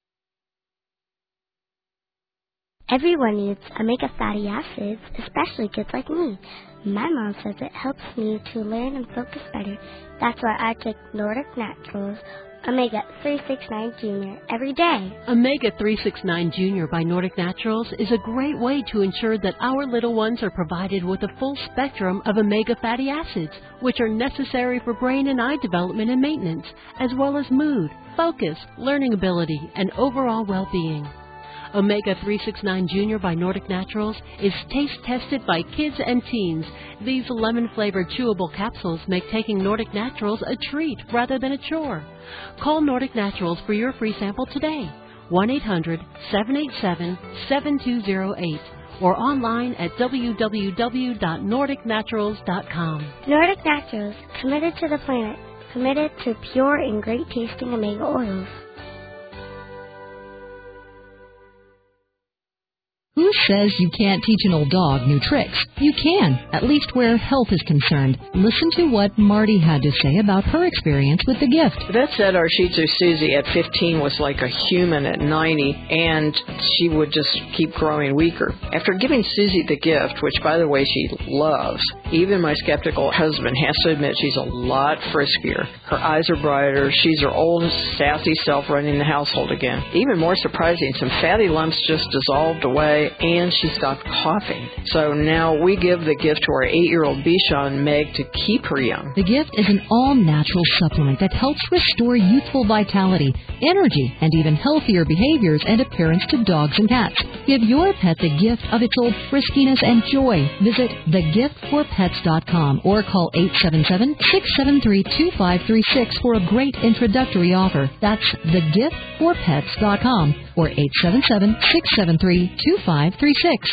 Everyone needs omega fatty acids, especially kids like me. My mom says it helps me to learn and focus better. That's why I take Nordic Naturals Omega three sixty-nine Junior every day. Omega three sixty-nine Junior by Nordic Naturals is a great way to ensure that our little ones are provided with a full spectrum of omega fatty acids, which are necessary for brain and eye development and maintenance, as well as mood, focus, learning ability, and overall well-being. Omega three sixty-nine Junior by Nordic Naturals is taste-tested by kids and teens. These lemon-flavored chewable capsules make taking Nordic Naturals a treat rather than a chore. Call Nordic Naturals for your free sample today. one eight hundred seven eight seven seven two zero eight or online at w w w dot nordic naturals dot com. Nordic Naturals, committed to the planet, committed to pure and great-tasting omega oils. Who says you can't teach an old dog new tricks? You can, at least where health is concerned. Listen to what Marty had to say about her experience with the gift. The vet said our Shih Tzu Susie at fifteen was like a human at ninety, and she would just keep growing weaker. After giving Susie the gift, which, by the way, she loves, even my skeptical husband has to admit she's a lot friskier. Her eyes are brighter. She's her old, sassy self running the household again. Even more surprising, some fatty lumps just dissolved away, and she stopped coughing. So now we give the gift to our eight-year-old Bichon, Meg, to keep her young. The gift is an all-natural supplement that helps restore youthful vitality, energy, and even healthier behaviors and appearance to dogs and cats. Give your pet the gift of its old friskiness and joy. Visit the gift for pets dot com or call eight seven seven, six seven three, two five three six for a great introductory offer. That's the gift for pets dot com or eight seven seven, six seven three, two five three six.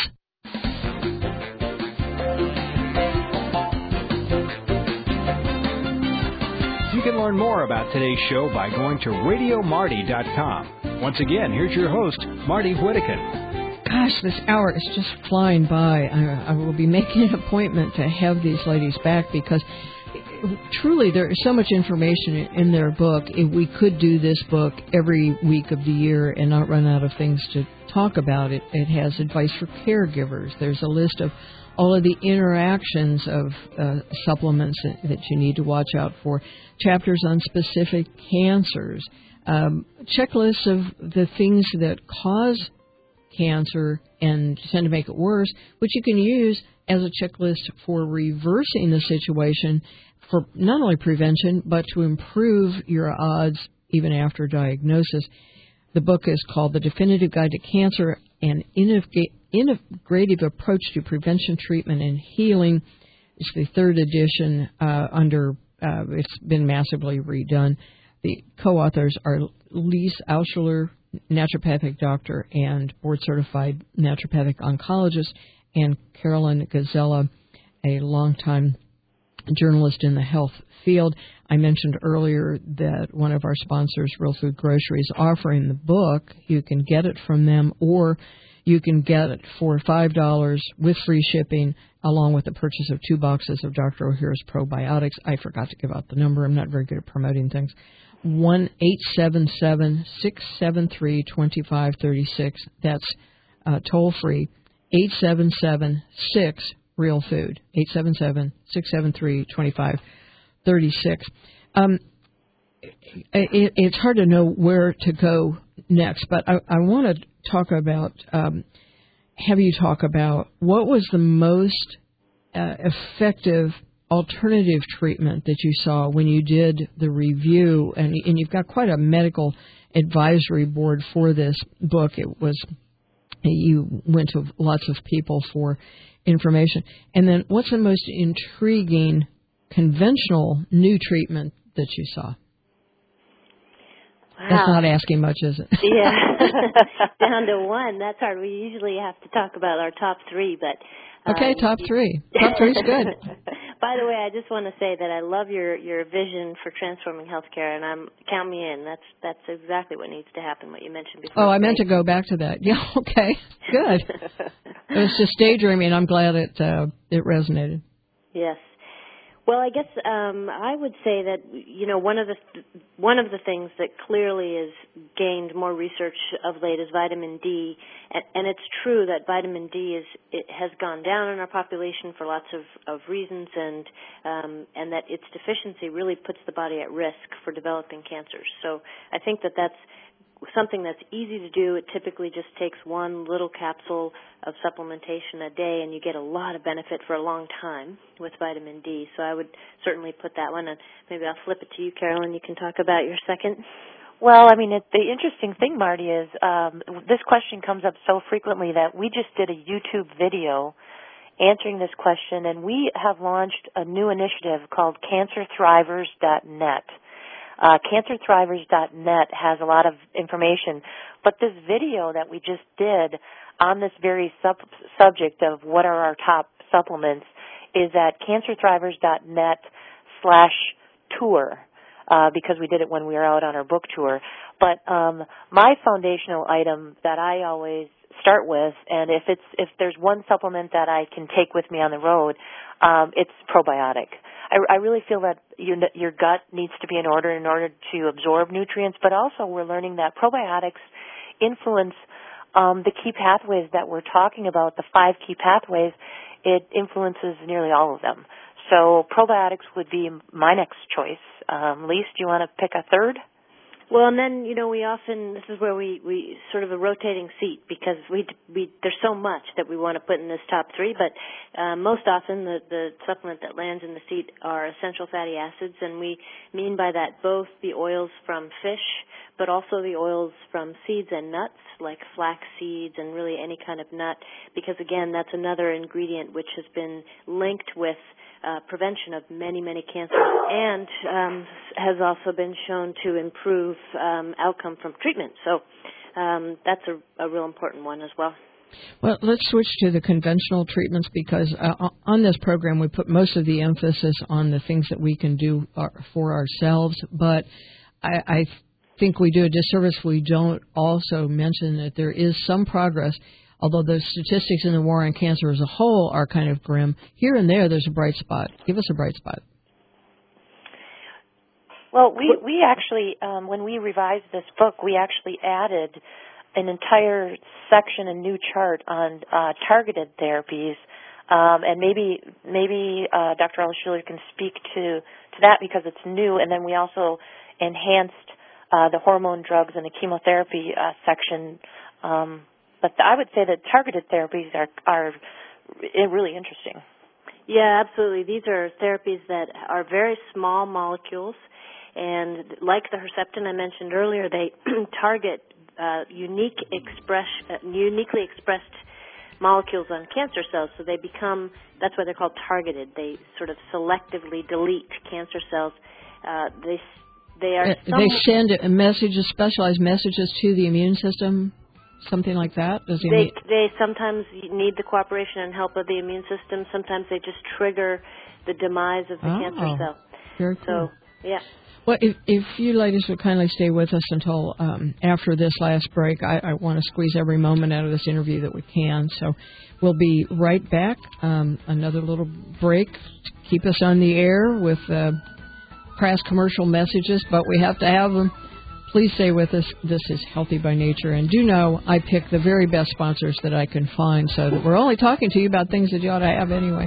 You can learn more about today's show by going to radio marty dot com. Once again, here's your host, Marty Whittakin. Gosh, this hour is just flying by. I, I will be making an appointment to have these ladies back because truly there is so much information in their book. If we could do this book every week of the year and not run out of things to talk about, it, it has advice for caregivers. There's a list of all of the interactions of uh, supplements that you need to watch out for, chapters on specific cancers, um, checklists of the things that cause cancer and tend to make it worse, which you can use as a checklist for reversing the situation for not only prevention, but to improve your odds even after diagnosis. The book is called The Definitive Guide to Cancer, an Integrative Approach to Prevention, Treatment, and Healing. It's the third edition uh, under, uh, it's been massively redone. The co-authors are Lise Auscheler, naturopathic doctor and board-certified naturopathic oncologist, and Carolyn Gazella, a longtime journalist in the health field. I mentioned earlier that one of our sponsors, Real Food Grocery, is offering the book. You can get it from them, or you can get it for five dollars with free shipping, along with the purchase of two boxes of Doctor O'Hara's probiotics. I forgot to give out the number. I'm not very good at promoting things. one eight seven seven, six seven three, two five three six. That's uh, toll free. eight seven seven, six, real food. eight seven seven, six seven three, two five three six. Um, it, it's hard to know where to go next, but I, I want to talk about, um, have you talk about what was the most uh, effective alternative treatment that you saw when you did the review, and, and you've got quite a medical advisory board for this book. It was, you went to lots of people for information. And then what's the most intriguing conventional new treatment that you saw? Wow. That's not asking much, is it? Yeah. Down to one. That's hard. We usually have to talk about our top three, but Okay, um, top three. Top three's good. By the way, I just want to say that I love your, your vision for transforming healthcare, and I'm count me in. That's that's exactly what needs to happen. What you mentioned before. Oh, I meant to go back to that. Yeah. Okay. Good. It was just daydreaming. I'm glad it uh, it resonated. Yes. Well, I guess um, I would say that, you know, one of the th- one of the things that clearly has gained more research of late is vitamin D, and, and it's true that vitamin D is it has gone down in our population for lots of, of reasons, and um, and that its deficiency really puts the body at risk for developing cancers. So I think that that's something that's easy to do. It typically just takes one little capsule of supplementation a day, and you get a lot of benefit for a long time with vitamin D. So I would certainly put that one, and maybe I'll flip it to you, Carolyn. You can talk about your second. Well, I mean, it, the interesting thing, Marty, is um, this question comes up so frequently that we just did a YouTube video answering this question, and we have launched a new initiative called Cancer Thrivers dot net. Uh, Cancer Thrivers dot net has a lot of information, but this video that we just did on this very sub- subject of what are our top supplements is at Cancer Thrivers dot net slash tour, uh, because we did it when we were out on our book tour. But um, my foundational item that I always start with, and if it's if there's one supplement that I can take with me on the road, um, it's probiotic. I, I really feel that you, your gut needs to be in order in order to absorb nutrients, but also we're learning that probiotics influence um, the key pathways that we're talking about, the five key pathways. It influences nearly all of them. So probiotics would be my next choice. Um, Lise, do you want to pick a third? Well, and then, you know, we often, this is where we, we sort of a rotating seat because we, we, there's so much that we want to put in this top three, but uh, most often the, the supplement that lands in the seat are essential fatty acids, and we mean by that both the oils from fish, but also the oils from seeds and nuts, like flax seeds and really any kind of nut, because again, that's another ingredient which has been linked with Uh, prevention of many, many cancers, and um, has also been shown to improve um, outcome from treatment. So um, that's a, a real important one as well. Well, let's switch to the conventional treatments because uh, on this program we put most of the emphasis on the things that we can do for ourselves, but I, I think we do a disservice if we don't also mention that there is some progress. Although the statistics in the war on cancer as a whole are kind of grim, here and there there's a bright spot. Give us a bright spot. Well, we, we actually, um, when we revised this book, we actually added an entire section, a new chart on uh, targeted therapies. Um, and maybe maybe uh, Doctor Altshuler can speak to, to that because it's new. And then we also enhanced uh, the hormone drugs and the chemotherapy uh, section. Um But I would say that targeted therapies are are really interesting. Yeah, absolutely. These are therapies that are very small molecules, and like the Herceptin I mentioned earlier, they target uh, unique express, uh, uniquely expressed molecules on cancer cells, so they become, that's why they're called targeted. They sort of selectively delete cancer cells. Uh, they they are. Uh, they send messages, specialized messages to the immune system. Something like that? Does he they, need... they sometimes need the cooperation and help of the immune system. Sometimes they just trigger the demise of the oh, cancer cell. Very cool. So, yeah. Well, if, if you ladies would kindly stay with us until um, after this last break, I, I want to squeeze every moment out of this interview that we can. So we'll be right back. Um, another little break to keep us on the air with uh, crass commercial messages, but we have to have them. Please stay with us. This is Healthy by Nature. And do know I pick the very best sponsors that I can find so that we're only talking to you about things that you ought to have anyway.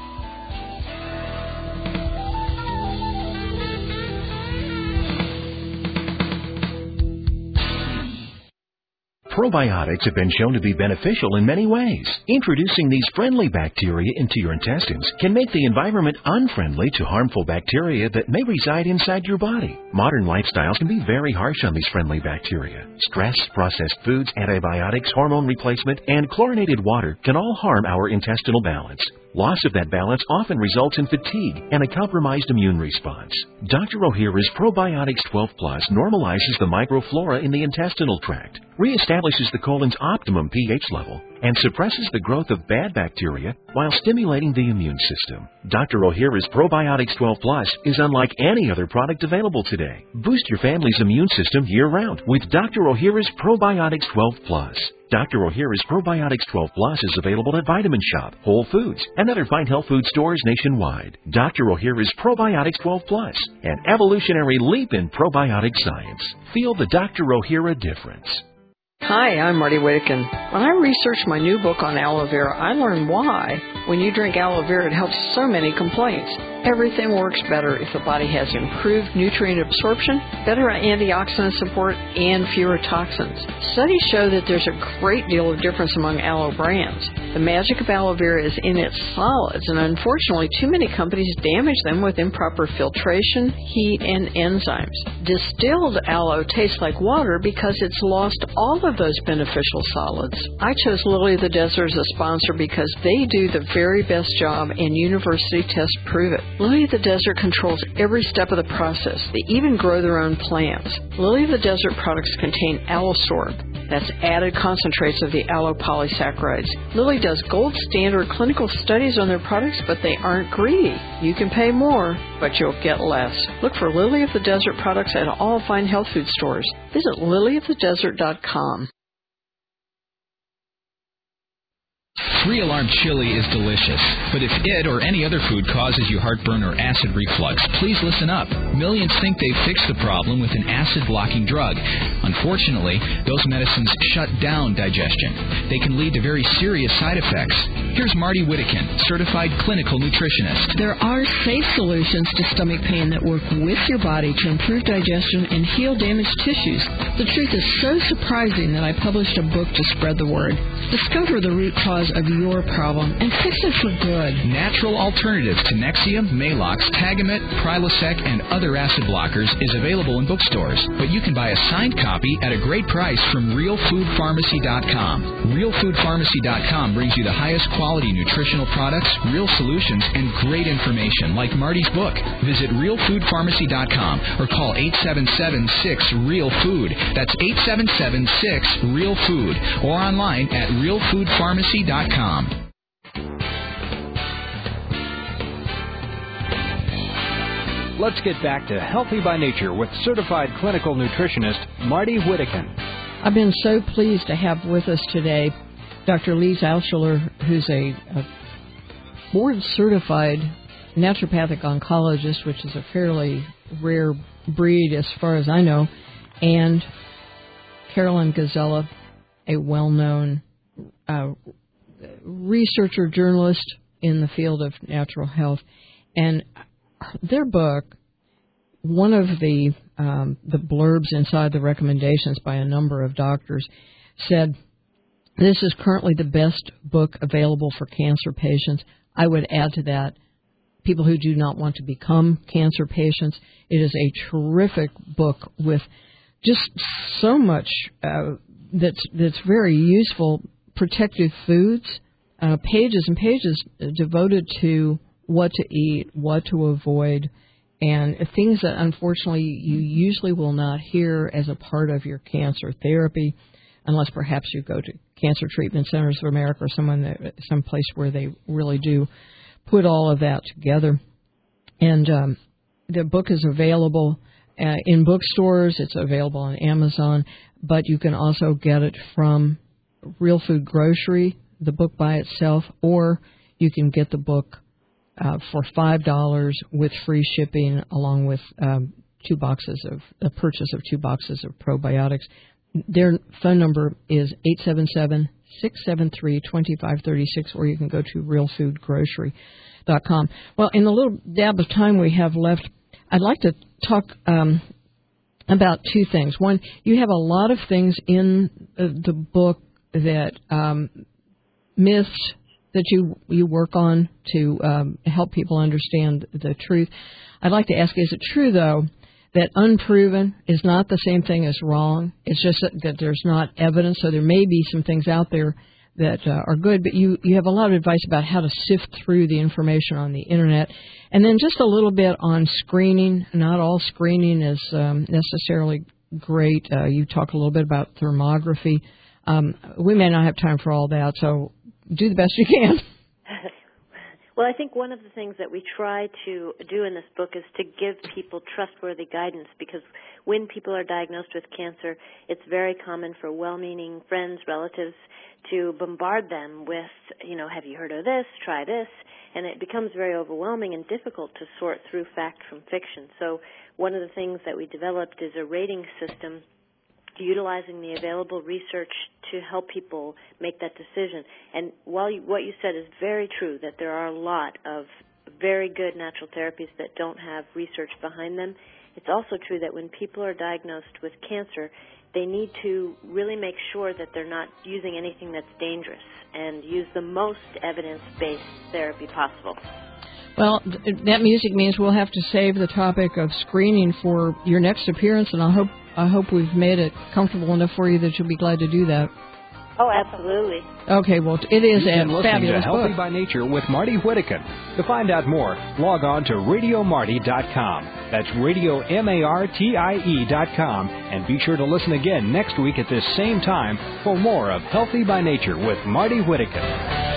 Probiotics have been shown to be beneficial in many ways. Introducing these friendly bacteria into your intestines can make the environment unfriendly to harmful bacteria that may reside inside your body. Modern lifestyles can be very harsh on these friendly bacteria. Stress, processed foods, antibiotics, hormone replacement, and chlorinated water can all harm our intestinal balance. Loss of that balance often results in fatigue and a compromised immune response. Doctor Ohhira's Probiotics twelve plus normalizes the microflora in the intestinal tract, reestablishes the colon's optimum pH level, and suppresses the growth of bad bacteria while stimulating the immune system. Doctor Ohhira's Probiotics twelve plus is unlike any other product available today. Boost your family's immune system year-round with Doctor Ohhira's Probiotics twelve plus. Doctor Ohhira's Probiotics twelve plus is available at Vitamin Shop, Whole Foods, and other fine health food stores nationwide. Doctor Ohhira's Probiotics twelve plus, an evolutionary leap in probiotic science. Feel the Doctor Ohhira difference. Hi, I'm Marty Whittakin. When I researched my new book on aloe vera, I learned why. When you drink aloe vera, it helps so many complaints. Everything works better if the body has improved nutrient absorption, better antioxidant support, and fewer toxins. Studies show that there's a great deal of difference among aloe brands. The magic of aloe vera is in its solids, and unfortunately, too many companies damage them with improper filtration, heat, and enzymes. Distilled aloe tastes like water because it's lost all of those beneficial solids. I chose Lily of the Desert as a sponsor because they do the very best job, and university tests prove it. Lily of the Desert controls every step of the process. They even grow their own plants. Lily of the Desert products contain Allosorb. That's added concentrates of the allopolysaccharides. Lilly does gold standard clinical studies on their products, but they aren't greedy. You can pay more, but you'll get less. Look for Lily of the Desert products at all fine health food stores. Visit lily of the desert dot com. Real Arm chili is delicious, but if it or any other food causes you heartburn or acid reflux, please listen up. Millions think they've fixed the problem with an acid-blocking drug. Unfortunately, those medicines shut down digestion. They can lead to very serious side effects. Here's Marty Whittakin, certified clinical nutritionist. There are safe solutions to stomach pain that work with your body to improve digestion and heal damaged tissues. The truth is so surprising that I published a book to spread the word. Discover the root cause of your problem and fix it for good. Natural alternatives to Nexium, Maalox, Tagamet, Prilosec, and other acid blockers is available in bookstores, but you can buy a signed copy at a great price from real food pharmacy dot com. real food pharmacy dot com brings you the highest quality nutritional products, real solutions, and great information like Marty's book. Visit real food pharmacy dot com or call eight seven seven six real food. That's eight seven seven six real food or online at real food pharmacy dot com. Let's get back to Healthy by Nature with certified clinical nutritionist Marty Whittakin. I've been so pleased to have with us today Doctor Lise Altschuler, who's a, a board-certified naturopathic oncologist, which is a fairly rare breed as far as I know, and Carolyn Gazella, a well-known uh, researcher, journalist in the field of natural health. And their book, one of the um, the blurbs inside the recommendations by a number of doctors said, this is currently the best book available for cancer patients. I would add to that, people who do not want to become cancer patients. It is a terrific book with just so much uh, that's that's very useful. Protective foods, uh, pages and pages devoted to what to eat, what to avoid, and things that unfortunately you usually will not hear as a part of your cancer therapy, unless perhaps you go to Cancer Treatment Centers of America or someone that, some place where they really do put all of that together. And um, the book is available uh, in bookstores. It's available on Amazon, but you can also get it from Real Food Grocery, the book by itself, or you can get the book uh, for five dollars with free shipping, along with um, two boxes of a purchase of two boxes of probiotics. Their phone number is eight seven seven, six seven three, two five three six, or you can go to real food grocery dot com. Well, in the little dab of time we have left, I'd like to talk um, about two things. One, you have a lot of things in the book that um, myths that you you work on to um, help people understand the truth. I'd like to ask, is it true, though, that unproven is not the same thing as wrong? It's just that, that there's not evidence, so there may be some things out there that uh, are good, but you, you have a lot of advice about how to sift through the information on the Internet. And then just a little bit on screening. Not all screening is um, necessarily great. Uh, you talk a little bit about thermography. Um, we may not have time for all that, so do the best you can. Well, I think one of the things that we try to do in this book is to give people trustworthy guidance, because when people are diagnosed with cancer, it's very common for well-meaning friends, relatives to bombard them with, you know, have you heard of this, try this, and it becomes very overwhelming and difficult to sort through fact from fiction. So one of the things that we developed is a rating system utilizing the available research to help people make that decision. And while you, what you said is very true, that there are a lot of very good natural therapies that don't have research behind them, it's also true that when people are diagnosed with cancer, they need to really make sure that they're not using anything that's dangerous and use the most evidence-based therapy possible. Well, th- that music means we'll have to save the topic of screening for your next appearance, and I hope I hope we've made it comfortable enough for you that you'll be glad to do that. Oh, absolutely. Okay, well, it is You've a been listening fabulous to Healthy book. by Nature with Marty Whittakin. To find out more, log on to radio marty dot com. That's radio, M A R T I E dot com. And be sure to listen again next week at this same time for more of Healthy by Nature with Marty Whittakin.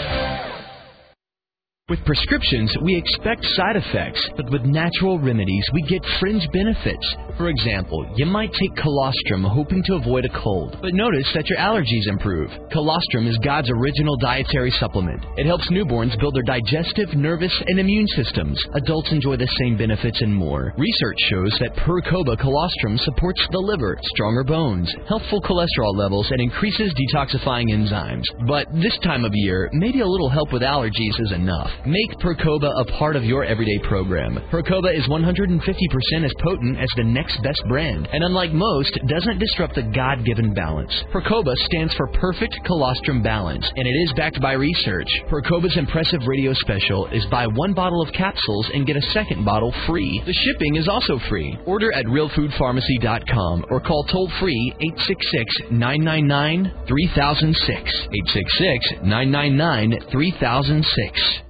With prescriptions, we expect side effects, but with natural remedies, we get fringe benefits. For example, you might take colostrum hoping to avoid a cold, but notice that your allergies improve. Colostrum is God's original dietary supplement. It helps newborns build their digestive, nervous, and immune systems. Adults enjoy the same benefits and more. Research shows that Percoba colostrum supports the liver, stronger bones, healthful cholesterol levels, and increases detoxifying enzymes. But this time of year, maybe a little help with allergies is enough. Make Percoba a part of your everyday program. Percoba is one hundred fifty percent as potent as the next best brand, and unlike most, doesn't disrupt the God-given balance. Percoba stands for perfect colostrum balance, and it is backed by research. Percoba's impressive radio special is buy one bottle of capsules and get a second bottle free. The shipping is also free. Order at real food pharmacy dot com or call toll-free eight six six, nine nine nine, three thousand six. eight six six, nine nine nine, three thousand six.